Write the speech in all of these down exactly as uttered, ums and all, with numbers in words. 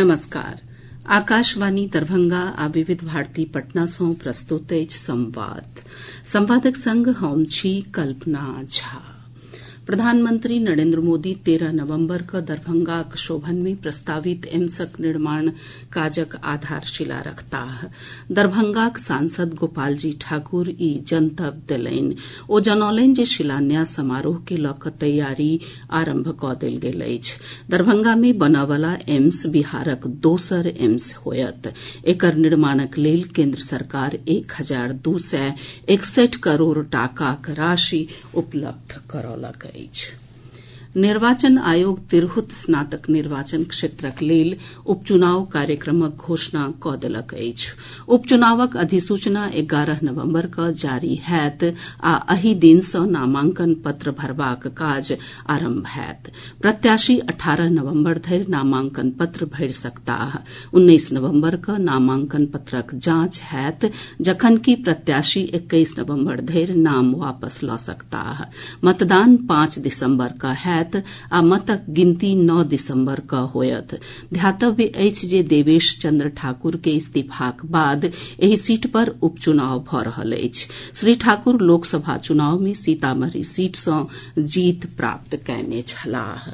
नमस्कार। आकाशवाणी दरभंगा आ विविध भारती पटना सँ प्रस्तुत अछि संवाद। संवादक संग हम छी कल्पना झा। प्रधानमंत्री नरेंद्र मोदी तेरह नवंबर क दरभंगाक शोभन मे प्रस्तावित एम्सक निर्माण काजक आधारशिला रखताह। दरभंगाक सांसद गोपालजी ठाकुर ई जनतब देलनि। ओ जनौलनि जे शिलान्यास समारोह के लऽ कऽ तैयारी आरंभ कऽ देल गेल अछि। दरभंगा मे बनऽ वाला एम्स बिहारक दोसर एम्स होयत। एकर निर्माणक लेल केंद्र सरकार एक हजार दू सय एकसठि करोड़ टाकाक राशि उपलब्ध करौलक अछि। निर्वाचन आयोग तिरहुत स्नातक निर्वाचन क्षेत्रक लेल उपचुनाव कार्यक्रमक घोषणा कऽ देलक अछि। उपचुनावक अधिसूचना एगारह नवंबर क जारी होयत आ एहि दिन सँ नामांकन पत्र भरबाक काज आरंभ होयत। प्रत्याशी अठारह नवंबर धरि नामांकन पत्र भरि सकताह। उन्नैस नवंबर क नामांकन पत्रक जांच होयत, जखनकि प्रत्याशी इक्कीस नवंबर धरि नाम वापस लऽ सकताह। मतदान पांच दिसंबर क होयत आ मतक गिनती नौ दिसंबर क होयत। ध्यातव्य अछि जे देवेश चंद्र ठाकुर के इस्तीफाक बाद एहि सीट पर उपचुनाव भऽ रहल अछि। श्री ठाकुर लोकसभा चुनाव मे सीतामढ़ी सीट सँ जीत प्राप्त कयने छलाह।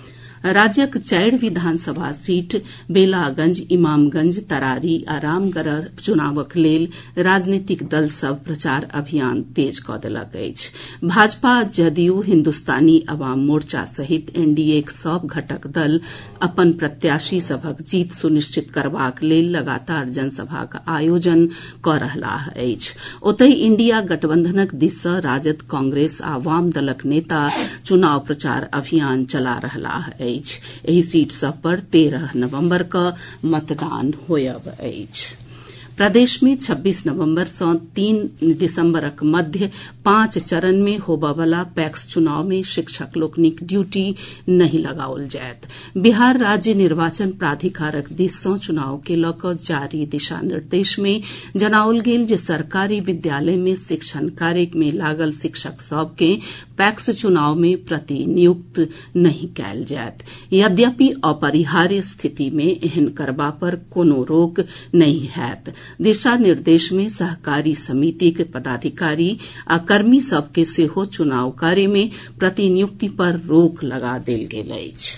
राज्यक चारि विधानसभा सीट बेलागंज, इमामगंज, तरारी आ रामगढ़ चुनावक लेल राजनीतिक दल सभ प्रचार अभियान तेज कऽ देलक अछि। भाजपा, जदयू, हिन्दुस्तानी अवाम मोर्चा सहित एनडीएक सभ घटक दल अपन प्रत्याशी सभक जीत सुनिश्चित करबाक लेल लगातार जनसभाक आयोजन कऽ रहलाह अछि। ओतहि इंडिया गठबंधनक दिस सँ राजद, कांग्रेस आ वाम दलक नेता चुनाव प्रचार अभियान चला रहलाह अछि। एहि सीट सभ पर तेरह नवंबर क मतदान होयब अछि। प्रदेश मे छब्बीस नवंबर सँ तीन दिसंबरक मध्य पांच चरण मे होबय वला पैक्स चुनाव मे शिक्षक लोकनिक ड्यूटी नहि लगाओल जायत। बिहार राज्य निर्वाचन प्राधिकारक दिस सँ चुनाव के लऽ कऽ जारी दिशा निर्देश मे जनाओल गेल जे सरकारी विद्यालय मे शिक्षण कार्य मे लागल शिक्षक सभ के पैक्स चुनाव मे प्रतिनियुक्त नहि कयल जायत। यद्यपि अपरिहार्य स्थिति मे एहन करबा पर कोनो रोक नहि होयत। दिशा निर्देश मे सहकारी समितिक पदाधिकारी आ कर्मी सभ के सेहो चुनाव कार्य मे प्रतिनियुक्ति पर रोक लगा देल गेल अछि।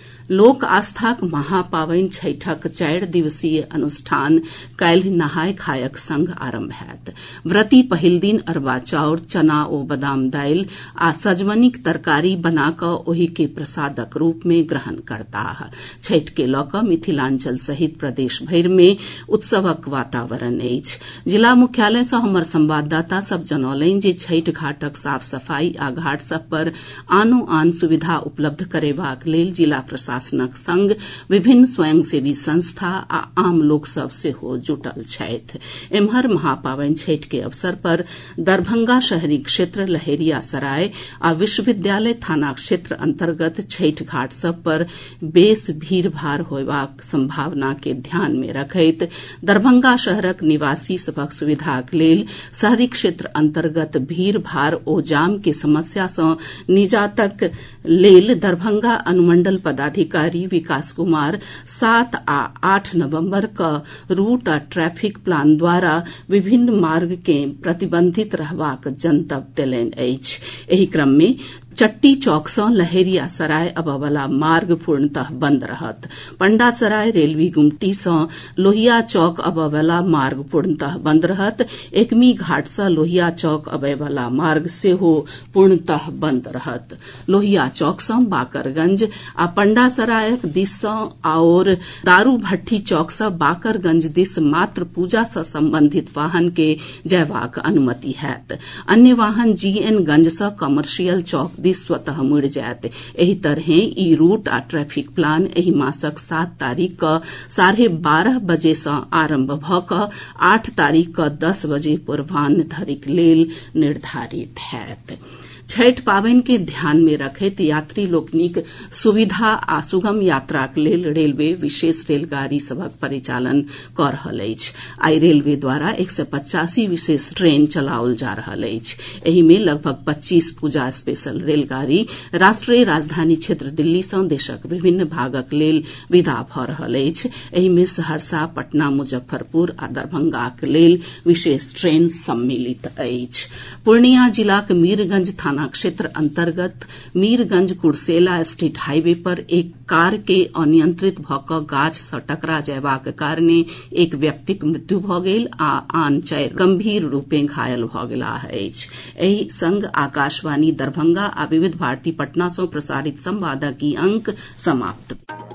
लोक आस्थाक महापावनि छठिक चारि दिवसीय अनुष्ठान काल्हि नहाय खायक संग आरंभ होयत। व्रती पहिल दिन अरबा चाउर, चना ओ बादाम दालि आ सजमनिक तरकारी बना कऽ ओहि के प्रसादक रूप मे ग्रहण करताह। छठि के लऽ कऽ मिथिलांचल सहित प्रदेश भरि मे उत्सवक वातावरण अछि। जिला मुख्यालय सँ हमर संवाददाता सभ जनौलनि जे छठि घाटक साफ सफाई आ घाट सभ पर आनो आन सुविधा उपलब्ध करेबाक लेल जिला प्रशासनक संग विभिन्न स्वयंसेवी संस्था आ आम लोक सभ सेहो जुटल छथि। एम्हर महापावनि छठि के अवसर पर दरभंगा शहरी क्षेत्र, लहेरियासराय आ विश्वविद्यालय थाना क्षेत्र अंतर्गत छठि घाट सभ पर बेस भीड़ भाड़ होयबाक संभावना के ध्यान मे रखैत दरभंगा शहरक निवासी सभक सुविधाक लेल शहरी क्षेत्र अंतर्गत भीड़ भाड़ ओ जाम के समस्या सँ निजातक लेल दरभंगा अनुमंडल पदाधिकारी विकास कुमार सात आ आठ नवंबर क रूट आ ट्रैफिक प्लान द्वारा विभिन्न मार्ग के प्रतिबंधित रहबाक जनतब देलनि अछि। एहि क्रम मे चट्टी चौक सँ लहेरियासराय अबय वला मार्ग पूर्णतः बंद रहत। पंडासराय रेलवे गुमटी सँ लोहिया चौक अबय वला मार्ग पूर्णतः बंद रहत। एकमी घाट सँ लोहिया चौक अबय वला मार्ग सेहो पूर्णतः बंद रहत। लोहिया चौक सँ बाकरगंज आ पंडासरायक दिस सँ आओर दारू भट्ठी चौक सँ बाकरगंज दिस मात्र पूजा सँ संबंधित वाहन के जयबाक अनुमति होयत। अन्य वाहन जीएनगंज सँ कमर्शियल चौक दिस स्वतः मुड़ि जायत। एहि तरहें ई रूट आ ट्रैफिक प्लान एहि मासक सात तारीख क साढ़े बारह बजे सँ आरंभ भऽ कऽ आठ तारीख क दस बजे पूर्वाह्न धरिक लेल निर्धारित होयत। छठि पावनि के ध्यान मे रखैत यात्री लोकनिक सुविधा आ सुगम यात्राक लेल रेलवे विशेष रेलगाड़ी सभक परिचालन कऽ रहल अछि। आइ रेलवे द्वारा एक सय पचासी विशेष ट्रेन चलाओल जा रहल अछि। एहि मे लगभग पच्चीस पूजा स्पेशल रेलगाड़ी राष्ट्रीय राजधानी क्षेत्र दिल्ली सँ देशक विभिन्न भागक लेल विदा भऽ रहल अछि। एहि मे सहरसा, पटना, मुजफ्फरपुर आ दरभंगाक लेल विशेष ट्रेन सम्मिलित अछि। पूर्णिया जिलाक मीरगंज थाना क्षेत्र अंतर्गत मीरगंज कुर्सेला स्टेट हाईवे पर एक कार के अनियंत्रित भऽ कऽ गाछ सँ टकरा जयबाक कारणे एक व्यक्तिक मृत्यु भऽ गेल आ आन चारि गंभीर रूपे घायल भऽ गेलाह अछि। एहि संग आकाशवाणी दरभंगा आ विविध भारती पटना सँ प्रसारित संवादक ई अंक समाप्त भेल।